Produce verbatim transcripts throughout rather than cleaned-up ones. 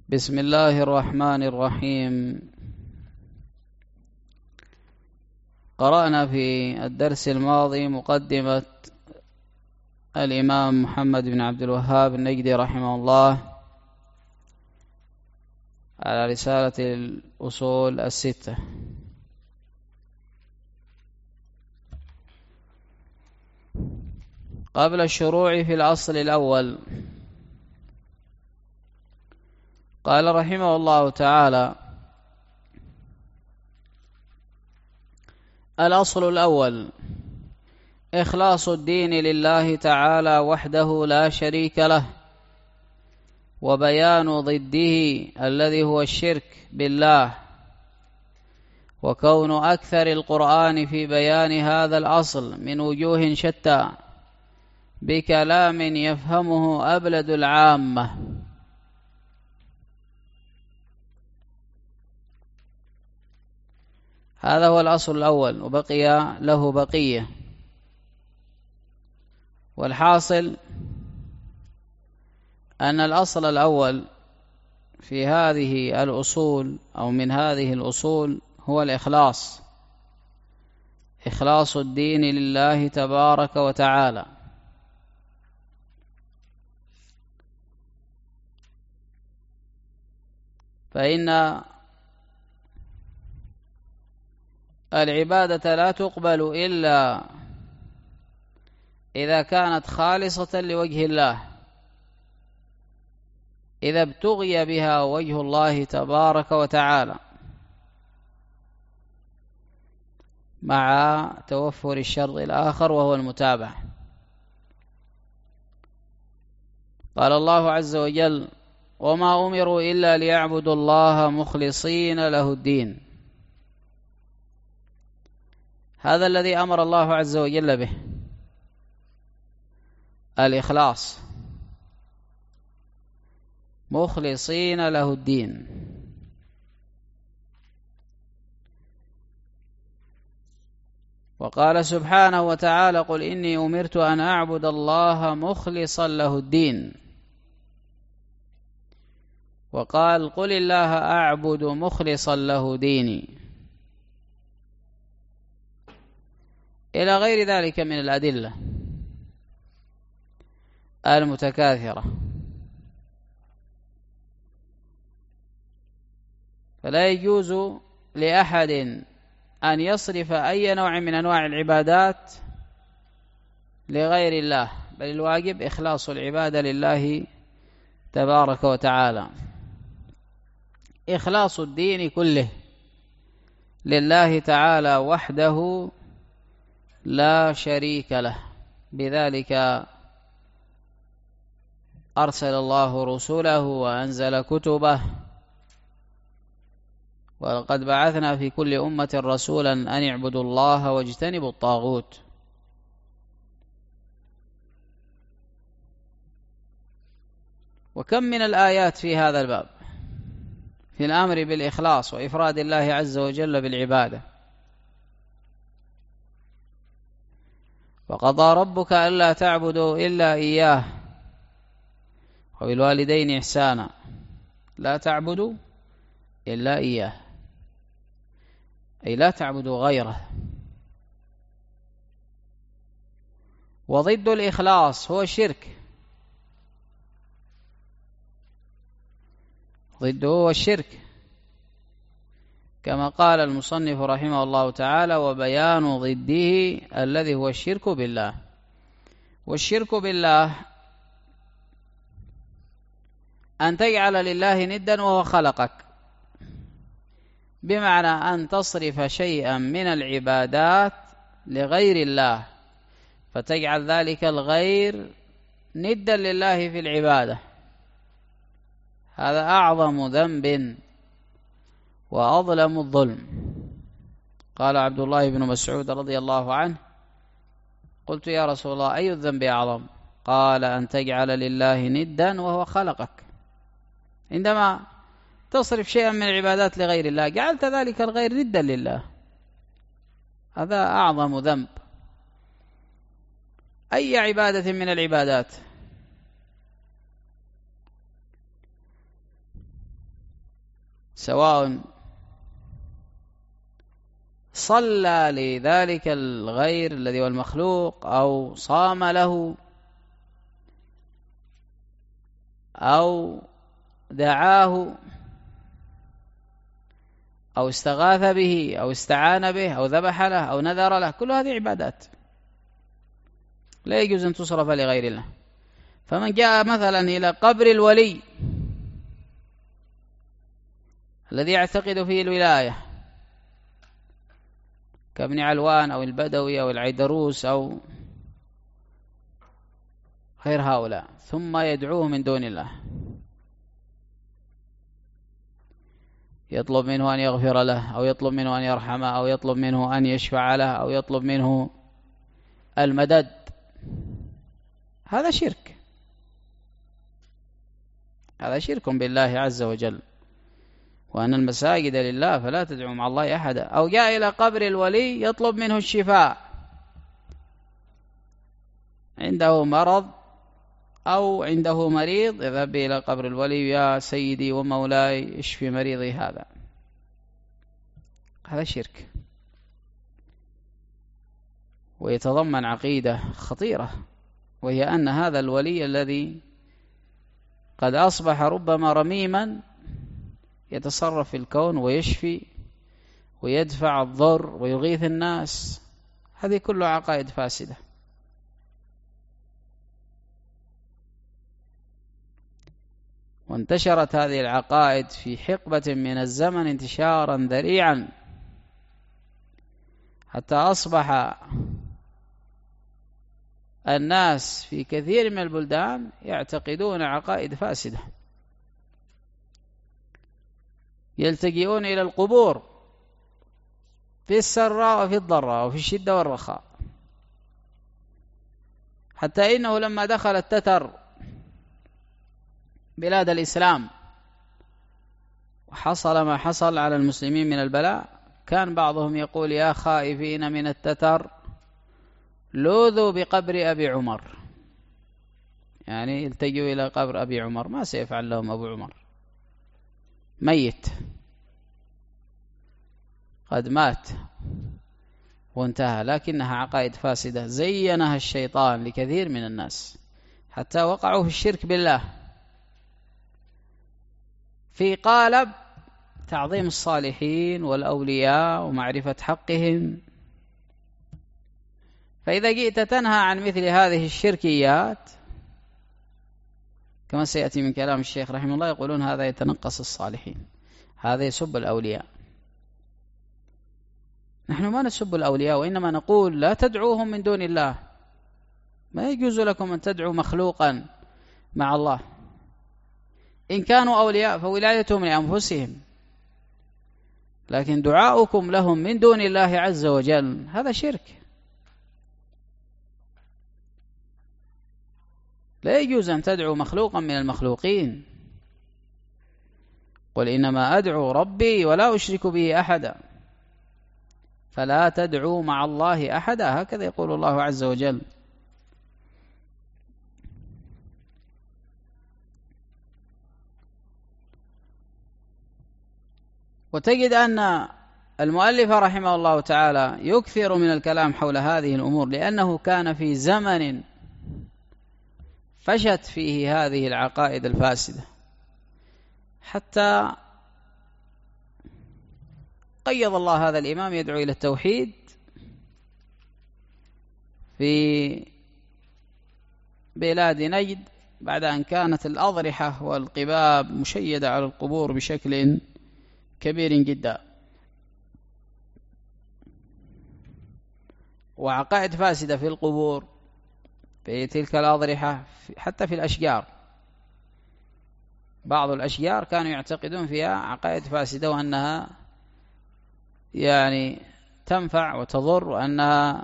بسم الله الرحمن الرحيم. قرأنا في الدرس الماضي مقدمة الإمام محمد بن عبد الوهاب النجدي رحمه الله على رسالة الأصول الستة. قبل الشروع في الأصل الأول قال رحمه الله تعالى: الأصل الأول إخلاص الدين لله تعالى وحده لا شريك له، وبيان ضده الذي هو الشرك بالله، وكون أكثر القرآن في بيان هذا الأصل من وجوه شتى بكلام يفهمه أبلد العامة. هذا هو الأصل الأول، وبقي له بقية. والحاصل أن الأصل الأول في هذه الأصول أو من هذه الأصول هو الإخلاص، إخلاص الدين لله تبارك وتعالى. فإن العبادة لا تقبل إلا إذا كانت خالصة لوجه الله، إذا ابتغي بها وجه الله تبارك وتعالى مع توفر الشرط الآخر وهو المتابعة. قال الله عز وجل: وما أمروا إلا ليعبدوا الله مخلصين له الدين. هذا الذي أمر الله عز وجل به، الإخلاص، مخلصين له الدين. وقال سبحانه وتعالى: قل إني أمرت أن أعبد الله مخلصا له الدين. وقال: قل الله أعبد مخلصا له ديني، إلى غير ذلك من الأدلة المتكاثرة. فلا يجوز لأحد أن يصرف أي نوع من أنواع العبادات لغير الله، بل الواجب إخلاص العبادة لله تبارك وتعالى، إخلاص الدين كله لله تعالى وحده لا شريك له. بذلك أرسل الله رسله وأنزل كتبه، ولقد بعثنا في كل أمة رسولا أن اعبدوا الله واجتنبوا الطاغوت. وكم من الآيات في هذا الباب في الأمر بالإخلاص وإفراد الله عز وجل بالعبادة. وقضى ربك ألا تعبدوا إلا إياه وبالوالدين إحسانا، لا تعبدوا إلا إياه، أي لا تعبدوا غيره. وضد الإخلاص هو الشرك، ضده هو الشرك، كما قال المصنف رحمه الله تعالى: وبيان ضده الذي هو الشرك بالله. والشرك بالله أن تجعل لله ندا وهو خلقك، بمعنى أن تصرف شيئا من العبادات لغير الله، فتجعل ذلك الغير ندا لله في العبادة. هذا أعظم ذنب وأظلم الظلم. قال عبد الله بن مسعود رضي الله عنه: قلت يا رسول الله أي الذنب أعظم؟ قال: أن تجعل لله ندا وهو خلقك. عندما تصرف شيئا من العبادات لغير الله جعلت ذلك الغير ندا لله، هذا أعظم ذنب. أي عبادة من العبادات سواء صلى لذلك الغير الذي هو المخلوق أو صام له أو دعاه أو استغاث به أو استعان به أو ذبح له أو نذر له، كل هذه عبادات لا يجوز أن تصرف لغير الله. فمن جاء مثلا إلى قبر الولي الذي يعتقد فيه الولاية كابن علوان أو البدوي أو العيدروس أو غير هؤلاء، ثم يدعوه من دون الله، يطلب منه أن يغفر له أو يطلب منه أن يرحمه أو يطلب منه أن يشفع له أو يطلب منه المدد، هذا شرك، هذا شرك بالله عز وجل، وأن المساجد لله فلا تدعوا مع الله أحدا. أو جاء إلى قبر الولي يطلب منه الشفاء، عنده مرض أو عنده مريض يذهب إلى قبر الولي، يا سيدي ومولاي اشفي مريضي هذا، هذا شرك ويتضمن عقيدة خطيرة، وهي أن هذا الولي الذي قد أصبح ربما رميما يتصرف في الكون ويشفي ويدفع الضر ويغيث الناس، هذه كلها عقائد فاسدة. وانتشرت هذه العقائد في حقبة من الزمن انتشارا ذريعا، حتى أصبح الناس في كثير من البلدان يعتقدون عقائد فاسدة، يلتجئون إلى القبور في السراء وفي الضراء وفي الشدة والرخاء، حتى إنه لما دخل التتر بلاد الإسلام وحصل ما حصل على المسلمين من البلاء، كان بعضهم يقول يا خائفين من التتر لوذوا بقبر أبي عمر، يعني التجوا إلى قبر أبي عمر، ما سيفعل لهم أبو عمر، ميت قد مات وانتهى. لكنها عقائد فاسدة زينها الشيطان لكثير من الناس حتى وقعوا في الشرك بالله في قالب تعظيم الصالحين والأولياء ومعرفة حقهم. فإذا جئت تنهى عن مثل هذه الشركيات كما سيأتي من كلام الشيخ رحمه الله، يقولون هذا يتنقص الصالحين، هذا يسب الأولياء. نحن ما نسب الأولياء، وإنما نقول لا تدعوهم من دون الله، ما يجوز لكم أن تدعوا مخلوقا مع الله. إن كانوا أولياء فولايتهم لأنفسهم، لكن دعاؤكم لهم من دون الله عز وجل هذا شرك، لا يجوز أن تدعو مخلوقا من المخلوقين. قل إنما أدعو ربي ولا أشرك به أحدا، فلا تدعوا مع الله أحدا، هكذا يقول الله عز وجل. وتجد أن المؤلف رحمه الله تعالى يكثر من الكلام حول هذه الأمور، لأنه كان في زمن فشت فيه هذه العقائد الفاسدة، حتى قيض الله هذا الإمام يدعو إلى التوحيد في بلاد نجد بعد أن كانت الأضرحة والقباب مشيدة على القبور بشكل كبير جدا، وعقائد فاسدة في القبور في تلك الأضرحة، حتى في الأشجار، بعض الأشجار كانوا يعتقدون فيها عقائد فاسدة، وأنها يعني تنفع وتضر، وأنها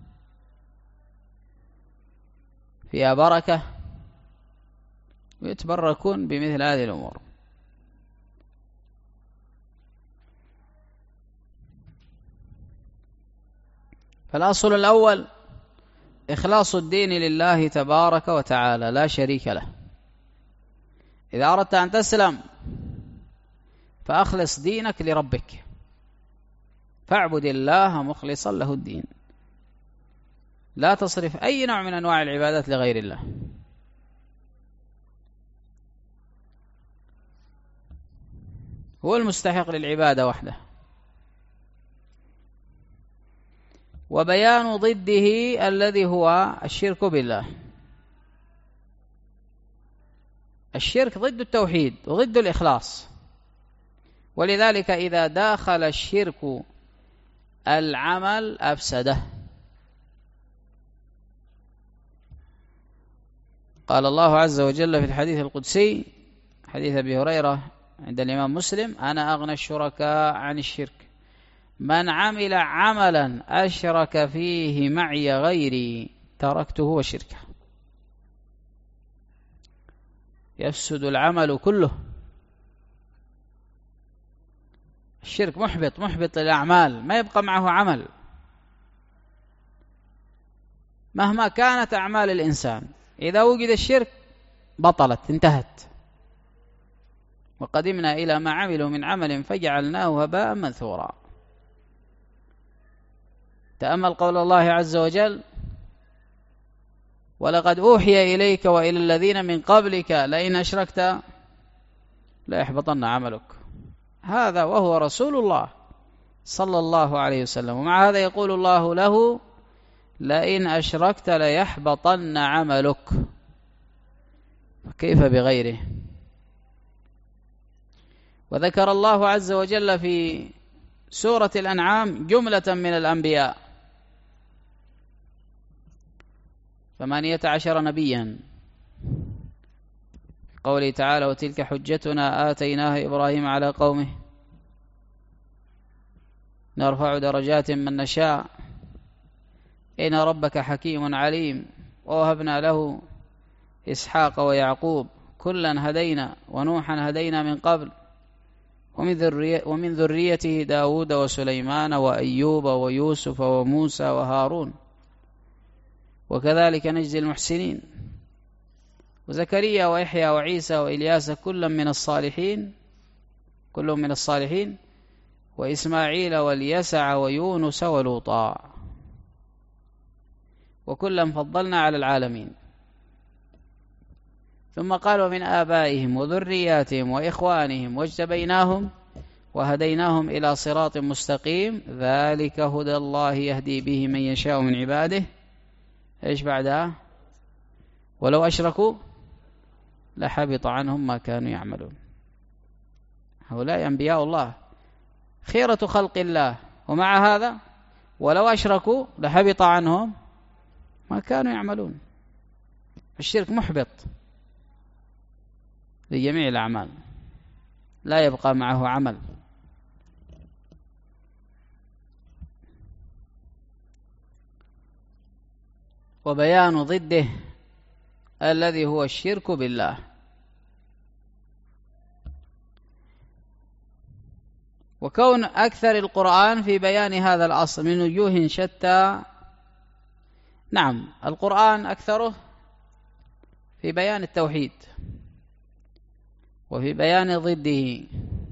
فيها بركة، ويتبركون بمثل هذه الأمور. فالأصل الأول إخلاص الدين لله تبارك وتعالى لا شريك له. إذا أردت أن تسلم فأخلص دينك لربك، فاعبد الله مخلصا له الدين، لا تصرف أي نوع من أنواع العبادات لغير الله. هو المستحق للعبادة وحده. وبيان ضده الذي هو الشرك بالله. الشرك ضد التوحيد وضد الإخلاص، ولذلك إذا داخل الشرك العمل أفسده. قال الله عز وجل في الحديث القدسي، حديث أبي هريرة عند الإمام مسلم: أنا أغنى الشركاء عن الشرك، من عمل عملا أشرك فيه معي غيري تركته وشركه. يفسد العمل كله. الشرك محبط محبط للأعمال، ما يبقى معه عمل مهما كانت أعمال الإنسان. إذا وجد الشرك بطلت، انتهت. وقدمنا إلى ما عملوا من عمل فجعلناه هباء منثورا. تأمل قول الله عز وجل: ولقد أوحي إليك وإلى الذين من قبلك لئن أشركت ليحبطن عملك. هذا وهو رسول الله صلى الله عليه وسلم، ومع هذا يقول الله له: لئن أشركت ليحبطن عملك. فكيف بغيره؟ وذكر الله عز وجل في سورة الأنعام جملة من الأنبياء، ثمانية عشر نبيا، قوله تعالى: وتلك حجتنا آتيناها إبراهيم على قومه نرفع درجات من نشاء إن ربك حكيم عليم. ووهبنا له إسحاق ويعقوب كلا هدينا ونوحا هدينا من قبل ومن, ذرية ومن ذريته داود وسليمان وأيوب ويوسف وموسى وهارون وكذلك نجزي المحسنين. وزكريا ويحيى وعيسى وإلياس كلا من الصالحين كل من الصالحين وإسماعيل واليسع ويونس ولوطا وكلا فضلنا على العالمين. ثم قال: ومن آبائهم وذرياتهم وإخوانهم واجتبيناهم وهديناهم إلى صراط مستقيم ذلك هدى الله يهدي به من يشاء من عباده. إيش بعدها؟ ولو أشركوا لحبط عنهم ما كانوا يعملون. هؤلاء أنبياء الله خيرة خلق الله، ومع هذا ولو أشركوا لحبط عنهم ما كانوا يعملون. الشرك محبط لجميع الأعمال، لا يبقى معه عمل. وبيان ضده الذي هو الشرك بالله. وكون أكثر القرآن في بيان هذا الأصل من وجوه شتى. نعم، القرآن أكثره في بيان التوحيد وفي بيان ضده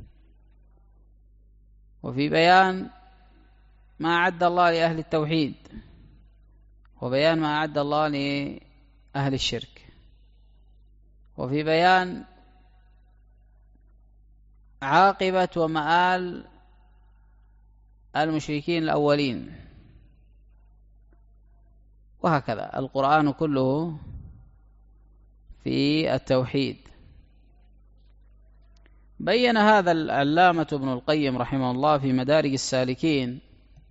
وفي بيان ما أعد الله لأهل التوحيد وبيان ما أعد الله لأهل الشرك وفي بيان عاقبة ومآل المشركين الأولين، وهكذا القرآن كله في التوحيد. بين هذا العلامة ابن القيم رحمه الله في مدارج السالكين،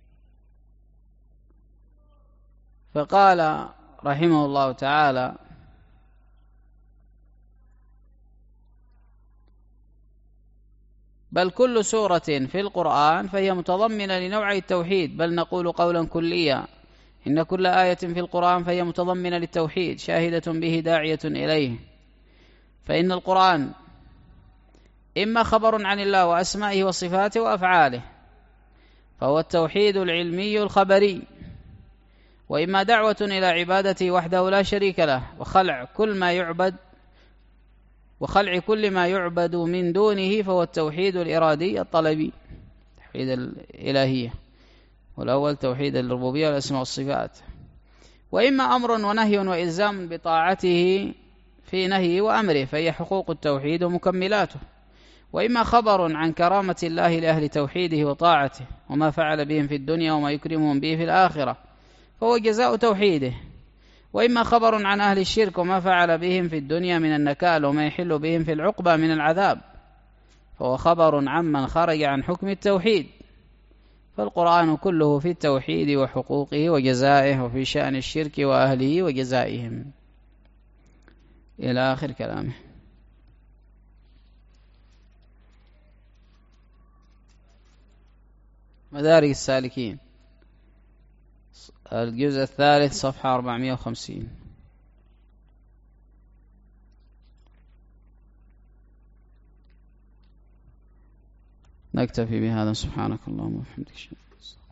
فقال رحمه الله تعالى: بل كل سورة في القرآن فهي متضمنة لنوعي التوحيد، بل نقول قولا كليا إن كل آية في القرآن فهي متضمنة للتوحيد شاهدة به داعية إليه. فإن القرآن إما خبر عن الله وأسمائه وصفاته وأفعاله فهو التوحيد العلمي الخبري، وإما دعوة إلى عبادته وحده لا شريك له وخلع كل ما يعبد وخلع كل ما يعبد من دونه، فهو التوحيد الإرادي الطلبي، توحيد الإلهية، والأول توحيد الربوبية والأسماء والصفات. وإما أمر ونهي وإلزام بطاعته في نهي وأمره، فهي حقوق التوحيد ومكملاته. وإما خبر عن كرامة الله لأهل توحيده وطاعته، وما فعل بهم في الدنيا وما يكرمهم به في الآخرة، فهو جزاء توحيده. وإما خبر عن أهل الشرك وما فعل بهم في الدنيا من النكال وما يحل بهم في العقبة من العذاب، فهو خبر عمن خرج عن حكم التوحيد. فالقرآن كله في التوحيد وحقوقه وجزائه، وفي شأن الشرك وأهله وجزائهم، إلى آخر كلامه. مدارج السالكين الجزء الثالث صفحة أربعمائة وخمسين. نكتفي بهذا. سبحانك اللهم وبحمدك.